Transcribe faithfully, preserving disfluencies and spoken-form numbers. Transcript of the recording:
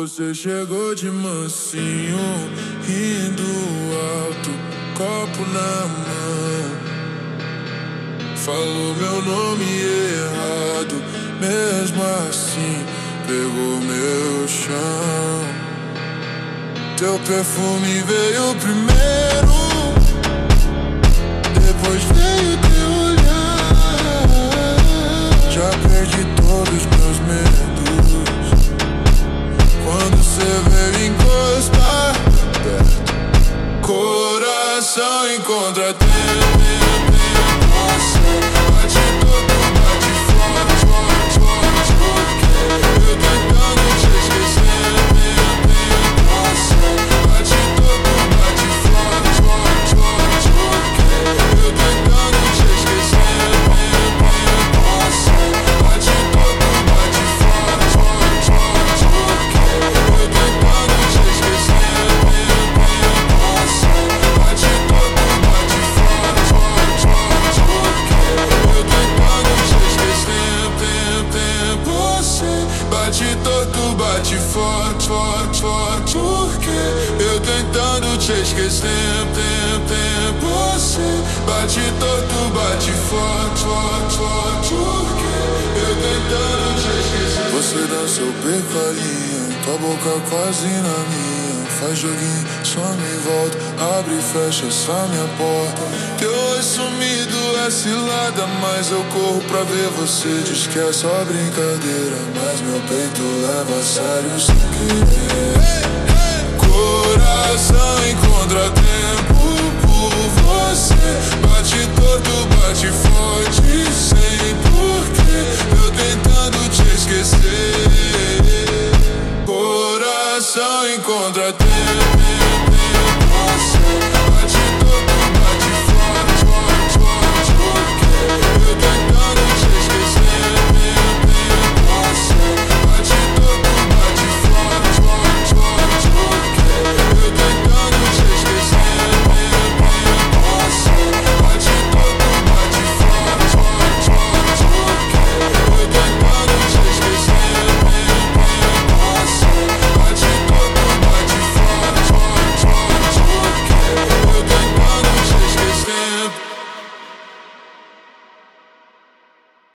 Você chegou de mansinho, rindo alto, copo na mão. Falou meu nome errado, mesmo assim pegou meu chão. Teu perfume veio primeiro, depois veio teu olhar. Já perdi todos os meus medos quando cê veio encostar perto. Coração encontra tempo, você bate todo, bate forte, forte, forte. Porque eu tentando te esquecer, você bate todo, bate forte, forte, forte. Porque eu tentando te esquecer, você bate todo, bate forte, forte, forte. Porque eu tentando te esquecer, você bate todo, bate forte, forte, forte. Porque eu tentando te esquecer, você bate todo, bate forte, forte, forte. Porque eu tentando te esquecer, você bate todo, bate forte, forte, forte. Porque eu tentando te esquecer. Você dá seu beco ali, tua boca quase na minha. Faz joguinho, some e volta, abre e fecha essa minha porta. Teu oi sumido é cilada, mas eu corro pra ver você. Diz que é só brincadeira, mas meu peito leva a sério sem querer. Coração encontra tempo por você, bate torto, bate forte, sem porquê. Eu tentando te esquecer. Coração encontra tempo, você